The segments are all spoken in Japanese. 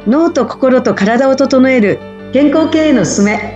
脳と心と体を整える健康経営のすすめ。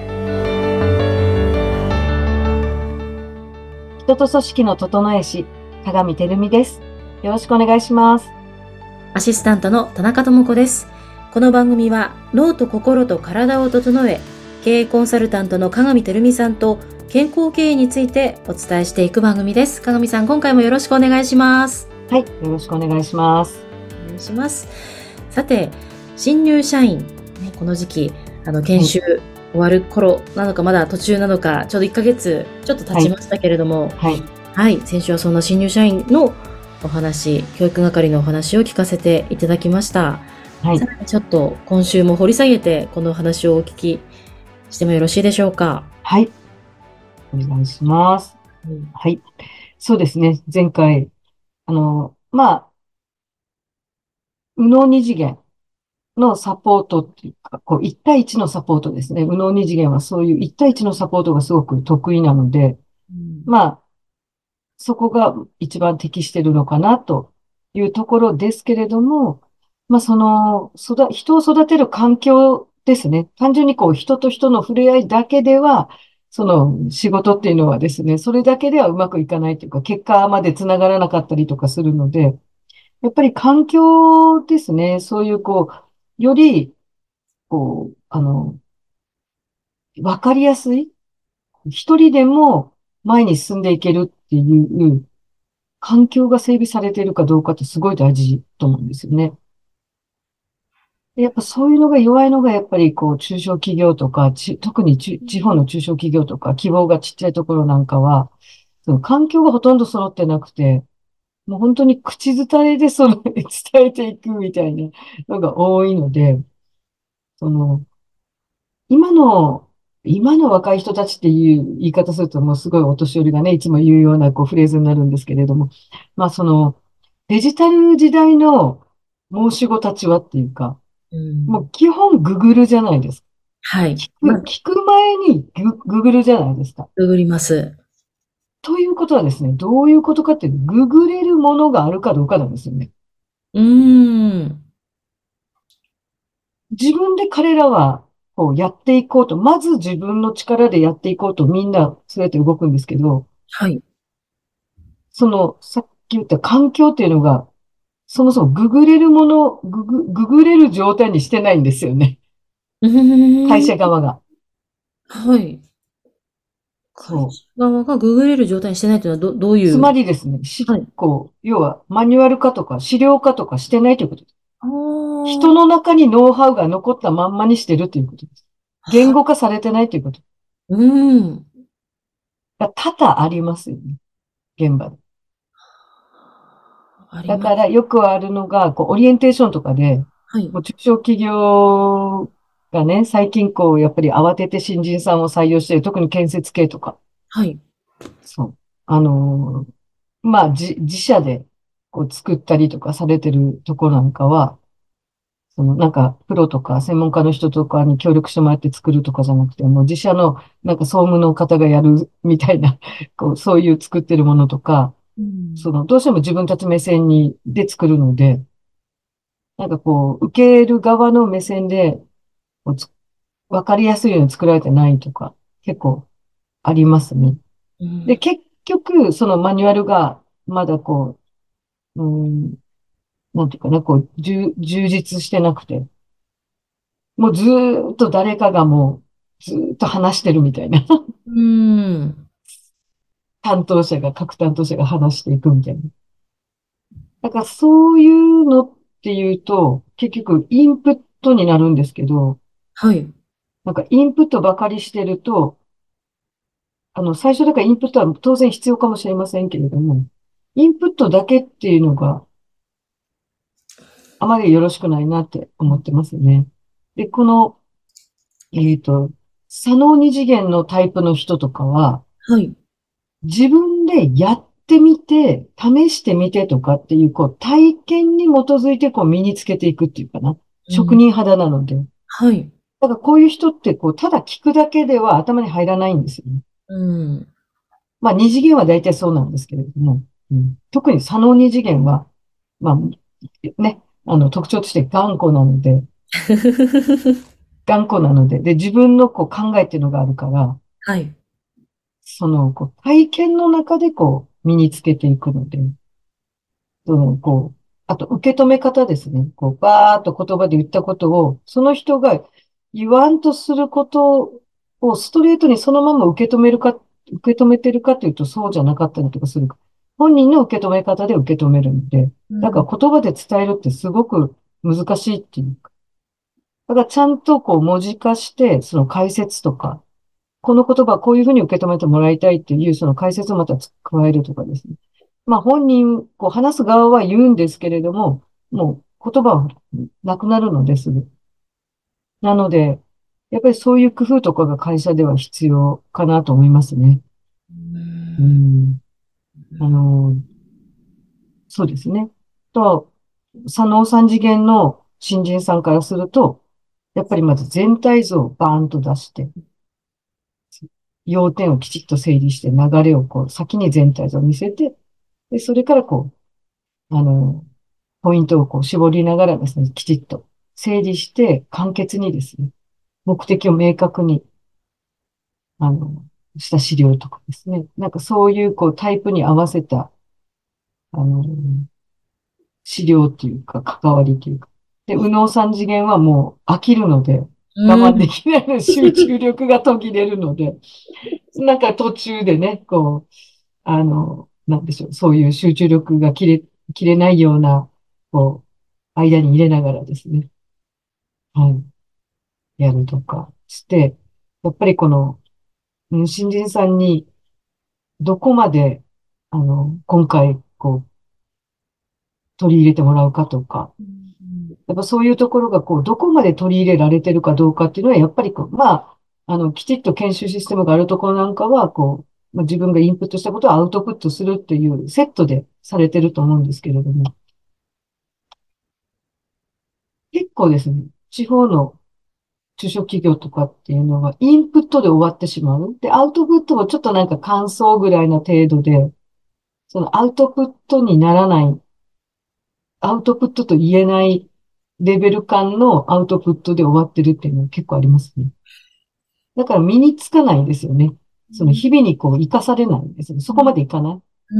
人と組織の整え師、鏡てるみです。よろしくお願いします。 アシスタントの田中智子です。この番組は脳と心と体を整え、経営コンサルタントの鏡てるみさんと健康経営についてお伝えしていく番組です。鏡さん、今回もよろしくお願いします。 はい、よろしくお願いします。 お願いします。さて、新入社員、この時期、研修終わる頃なのか、まだ途中なのか、ちょうど1ヶ月ちょっと経ちましたけれども、はい、先週はそんな新入社員のお話、教育係のお話を聞かせていただきました。さらにちょっと今週も掘り下げてこのお話をお聞きしてもよろしいでしょうか。 はい、お願いします。はい、そうですね。前回、右脳二次元のサポートっていうか、1対1のサポートですね。右脳二次元はそういう1対1のサポートがすごく得意なので、そこが一番適しているのかなというところですけれども、人を育てる環境ですね。単純に人と人の触れ合いだけでは、その仕事っていうのはですね、それだけではうまくいかないというか、結果までつながらなかったりとかするので、やっぱり環境ですね。そういうより、こう、あの、わかりやすい、一人でも前に進んでいけるっていう環境が整備されているかどうかってすごい大事と思うんですよね。でやっぱそういうのが弱いのがやっぱり中小企業とか、特に地方の中小企業とか、希望がちっちゃいところなんかは、その環境がほとんど揃ってなくて、もう本当に口伝えで伝えていくみたいなのが多いので、その、今の、今の若い人たちっていう言い方するともうすごいお年寄りがね、いつも言うようなフレーズになるんですけれども、デジタル時代の申し子たちはっていうか、もう基本ググるじゃないですか。 はい。 聞く前にググるじゃないですか。 ググります。 ということはですね、どういうことかってググれるものがあるかどうかなんですよね。 うーん。 自分で彼らはやっていこうと、まず自分の力でやっていこうとみんなそうやって動くんですけど、 はい。 さっき言った環境っていうのが、そもそもググれるもの、ググれる状態にしてないんですよね。 うー会ん。 社側が。 はい。会そう。 社側がググれる状態にしてないというのはどういつまう。 りですね、 はい。 要はマニュアル化とか資料化とかしてないということです。 ああ。 人の中にノウハウが残ったまんまにしてるということです。言語化されてないということ。 うーん。 が多々ありますよね。現場で。 あります。 だからよくあるのが、オリエンテーションとかで、 はい。 もう中小企業がね、最近やっぱり慌てて新人さんを採用している、特に建設系とか、 はい。 そう。自社で作ったりとかされてるところなんかは、プロとか専門家の人とかに協力してもらって作るとかじゃなくて、もう自社の、総務の方がやるみたいな、そういう作ってるものとか、 うん。 どうしても自分たち目線で作るので、受ける側の目線で、こうつわかりやすいように作られてないとか、結構ありますね。で、 うん。 結局、そのマニュアルが、まだなんていうかな、充実してなくて、もうずーっと誰かがもう、ずーっと話してるみたいな。 うーん。 各担当者が話していくみたいな。だからそういうのっていうと、結局インプットになるんですけど、 はい。 インプットばかりしてると、最初だからインプットは当然必要かもしれませんけれども、インプットだけっていうのがあまりよろしくないなって思ってますね。で、左脳二次元のタイプの人とかは、 はい。 自分でやってみて、試してみてとかっていう、体験に基づいて身につけていくっていうかな。 うん。 職人肌なので。 はい。 だからこういう人って、ただ聞くだけでは頭に入らないんですよね。 うん。 まあ、二次元は大体そうなんですけれども、特に左脳二次元は、まあ、ね、特徴として頑固なので、 頑固なので。で、自分のこう考えっていうのがあるから、 はい。 こう体験の中でこう身につけていくので、あと受け止め方ですね。こう、バーっと言葉で言ったことを、その人が言わんとすることをストレートにそのまま受け止めてるかというとそうじゃなかったりとかする。本人の受け止め方で受け止めるので、だからうん。 言葉で伝えるってすごく難しいっていうか。だからちゃんとこう文字化して、その解説とか、この言葉はこういうふうに受け止めてもらいたいっていうその解説をまた加えるとかですね。まあ本人、こう話す側は言うんですけれども、もう言葉はなくなるのですぐ。なので、やっぱりそういう工夫とかが会社では必要かなと思いますね。 ううん。 ん。あの、そうですね。左脳三次元の新人さんからすると、やっぱりまず全体像をバーンと出して、要点をきちっと整理して流れをこう先に全体像を見せて、で、それからこう、ポイントをこう絞りながらですね、きちっと整理して簡潔にですね、目的を明確に、あの、した資料とかですね。なんかそういうこうタイプに合わせた、あの、資料っていうか関わりというか。で、右脳三次元はもう飽きるので、我慢でうん。 きないので、集中力が途切れるので、なんか途中でね、こう、なんでしょう、そういう集中力が切れないような、こう、間に入れながらですね、はい、やるとかして、やっぱり新人さんにどこまで、今回、こう、取り入れてもらうかとか、やっぱそういうところが、こう、どこまで取り入れられてるかどうかっていうのは、やっぱりこう、まあ、きちっと研修システムがあるところなんかは、こう、まあ、自分がインプットしたことをアウトプットするっていうセットでされてると思うんですけれども、結構ですね、地方の中小企業とかっていうのは、インプットで終わってしまう。で、アウトプットもちょっとなんか感想ぐらいの程度で、そのアウトプットにならない、アウトプットと言えないレベル感のアウトプットで終わってるっていうのは結構ありますね。だから身につかないんですよね。その日々にこう活かされないんですよね。そこまでいかない。 うん。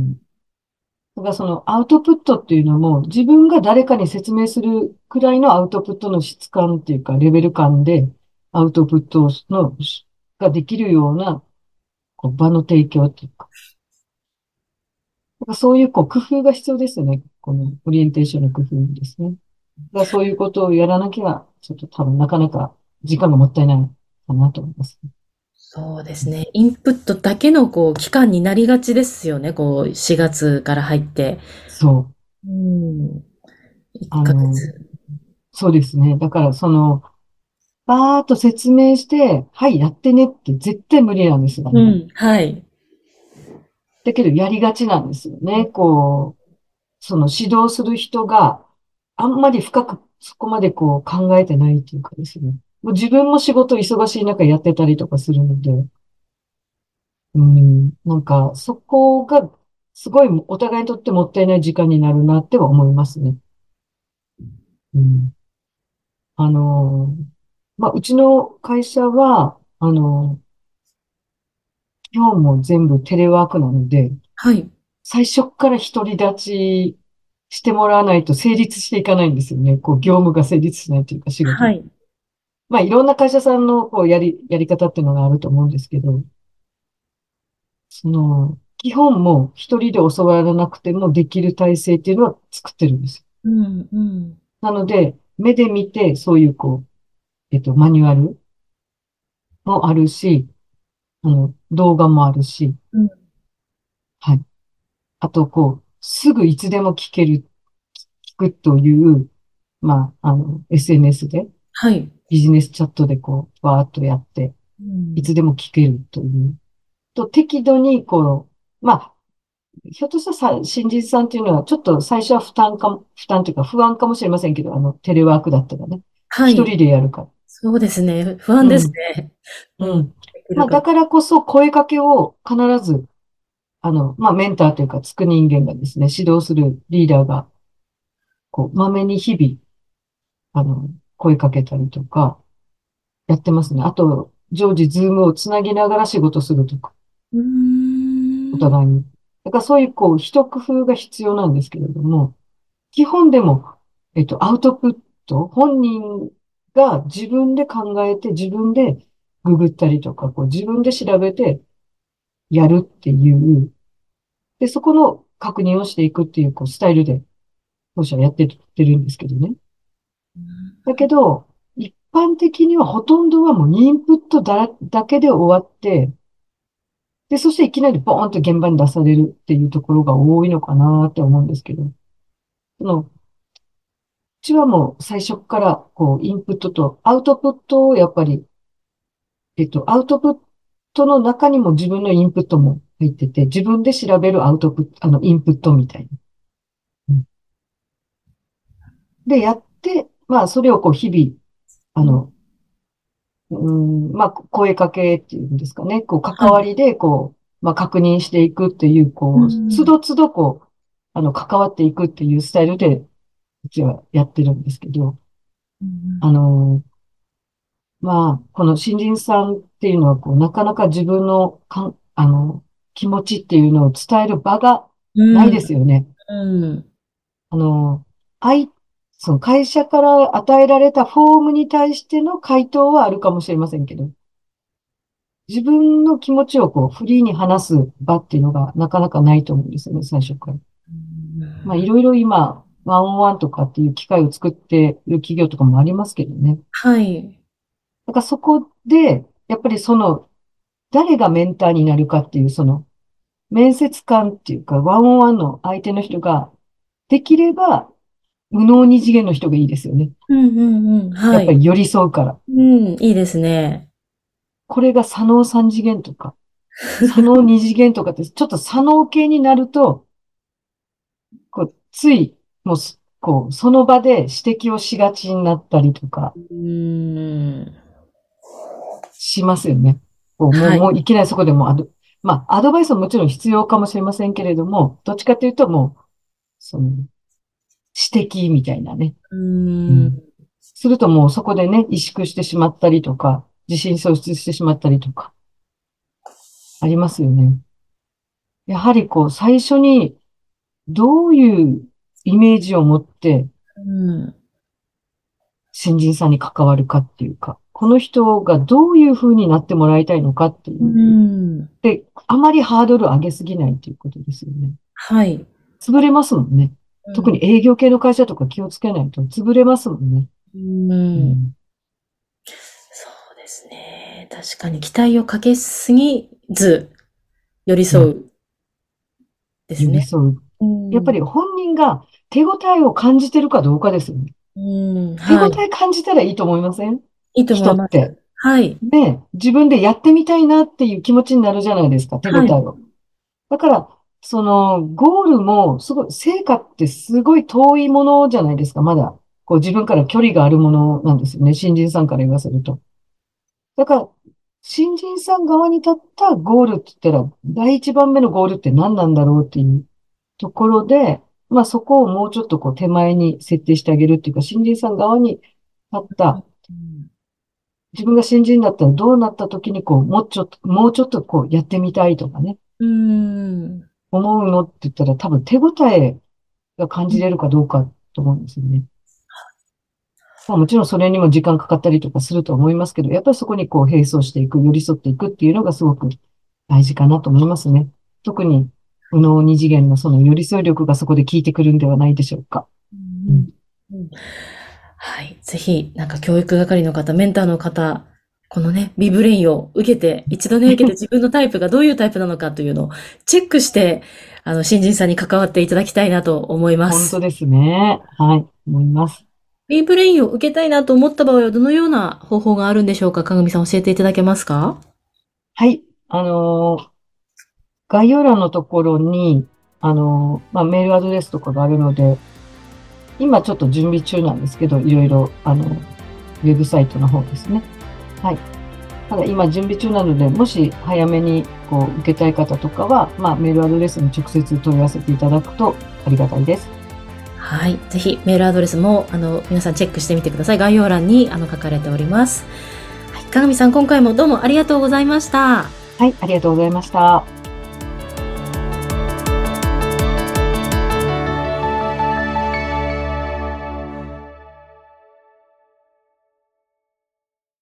うん。だからそのアウトプットっていうのも自分が誰かに説明するくらいのアウトプットの質感っていうかレベル感でアウトプットができるようなこう場の提供っていうか。だからそういうこう工夫が必要ですよね。このオリエンテーションの工夫ですね。だからそういうことをやらなきゃちょっと多分なかなか時間がもったいないかなと思います。 そうですね。インプットだけの期間になりがちですよね。4月から入って。 そう。 うん。1 あの、 ヶ月。 そうですね。だからバーっと説明して、はい、やってねって絶対無理なんですよ、あれは。 うん。はい。 だけど、やりがちなんですよね。こう、その指導する人があんまり深くそこまでこう考えてないっていうかですね。もう自分も仕事忙しい中やってたりとかするので、うん、なんかそこがすごいお互いにとってもったいない時間になるなっては思いますね。うん、あの、まあ、うちの会社は、基本も全部テレワークなので、 はい。 最初から独り立ちしてもらわないと成立していかないんですよね。こう、業務が成立しないというか仕事。 はい。 まあ、いろんな会社さんのこうやり方っていうのがあると思うんですけど、基本も一人で教わらなくてもできる体制っていうのは作ってるんですよ。 うん、うん。 なので、目で見て、そういうこう、マニュアルもあるし、動画もあるし、 うん。 はい。あと、こう、すぐいつでも聞くという、まあ、SNS で、 はい。 ビジネスチャットでこう、わーっとやって、 うん。 いつでも聞けるという。適度に、まあ、ひょっとしたら新人さんっていうのは、ちょっと最初は負担というか不安かもしれませんけど、テレワークだったらね、 はい。 一人でやるから。 そうですね。不安ですうん、 ね。うん。 うん。まあ、 できるか。 だからこそ声かけを必ず、まあ、メンターというか、つく人間がですね、指導するリーダーが、こう、まめに日々、 声かけたりとか、やってますね。あと、常時ズームをつなぎながら仕事するとか、 うーん。 お互いに。だからそういう、一工夫が必要なんですけれども、基本でも、アウトプット、本人が自分で考えて、自分でググったりとか、自分で調べてやるっていう、で、そこの確認をしていくっていう、スタイルで、当社はやってるんですけどね。だけど、一般的にはほとんどはもうインプットだけで終わって、で、そしていきなりボーンと現場に出されるっていうところが多いのかなって思うんですけど、うちはもう最初から、インプットとアウトプットをやっぱり、アウトプットの中にも自分のインプットも入ってて、自分で調べるアウトプット、インプットみたいな。うんで、やって、まあ、それを日々、あの、まあ、声かけっていうんですかね、関はい。 わりで、まあ、確認していくっていう、 うん。 都度都度、関わっていくっていうスタイルで、うちはやってるんですけど、 うん。 あの、まあ、この新人さんっていうのは、なかなか自分の気持ちっていうのを伝える場がないうん。 ですよね。 うん。 あの、愛、その会社から与えられたフォームに対しての回答はあるかもしれませんけど、自分の気持ちをフリーに話す場っていうのがなかなかないと思うんですよね、最初から。まあ、いろいろ今、ワンオンワンとかっていう機会を作っている企業とかもありますけどね。 はい。 だからそこで、やっぱり誰がメンターになるかっていう、面接官っていうか、ワンオンワンの相手の人が、できれば、無能二次元の人がいいですよね。 うんうんうん。はい。 やっぱり寄り添うから。 うん、いいですね。 これが左脳三次元とか、左脳二次元とかって、ちょっと左脳系になると、つい、もうす、その場で指摘をしがちになったりとかうーん。 しますよね。 はい。 もういきなりそこでもまあ、アドバイスももちろん必要かもしれませんけれども、どっちかというともう、指摘みたいなね。 うーん。 うん。するともうそこでね、萎縮してしまったりとか、自信喪失してしまったりとか、ありますよね。やはり最初にどういうイメージを持ってうん。 新人さんに関わるかっていうか、この人がどういう風になってもらいたいのかってういう。 ん。 で、あまりハードル上げすぎないっていうことですよね。 はい。 潰れますもんね。 うん。 特に営業系の会社とか気をつけないと潰れますもんね。 うん。 うん。 そうですね。確かに期待をかけすぎず、寄りうん。 添うですね。 寄り添う。 うん。 やっぱり本人が手応えを感じてるかどうかですよね。 うん。 手応はい。 え感じたらいいと思いません？ いいと思います。 人って。 はい。 ね、自分でやってみたいなっていう気持ちになるじゃないですか、手応はい。 えを。だから、ゴールも、すごい、成果ってすごい遠いものじゃないですか、まだ。自分から距離があるものなんですよね、新人さんから言わせると。だから、新人さん側に立ったゴールって言ったら、第一番目のゴールって何なんだろうっていうところで、まあそこをもうちょっと手前に設定してあげるっていうか、新人さん側に立った、 うん。 自分が新人だったらどうなった時にもうちょっとやってみたいとかね、 うん。 思うのって言ったら多分手応えが感じれるかどうかと思うんですよね。まあもちろんそれにも時間かかったりとかすると思いますけど、やっぱりそこに並走していく、寄り添っていくっていうのがすごく大事かなと思いますね。特に、右脳二次元のその寄り添い力がそこで効いてくるんではないでしょうか。 ううん。 ん。うん。はい。ぜひ、なんか教育係の方、メンターの方、このね、ビブレインを受けて、一度ね、受けて自分のタイプがどういうタイプなのかというのをチェックして、新人さんに関わっていただきたいなと思います。 本当ですね。はい、思います。 ビブレインを受けたいなと思った場合はどのような方法があるんでしょうか？かぐみさん教えていただけますか？ はい。概要欄のところに、まあ、メールアドレスとかがあるので、今ちょっと準備中なんですけど、いろいろ、ウェブサイトの方ですね。はい。ただ今準備中なので、もし早めに受けたい方とかは、まあ、メールアドレスに直接問い合わせていただくとありがたいです。 はい。ぜひメールアドレスも、皆さんチェックしてみてください。概要欄に、書かれております。はい。鏡さん、今回もどうもありがとうございました。 はい、ありがとうございました。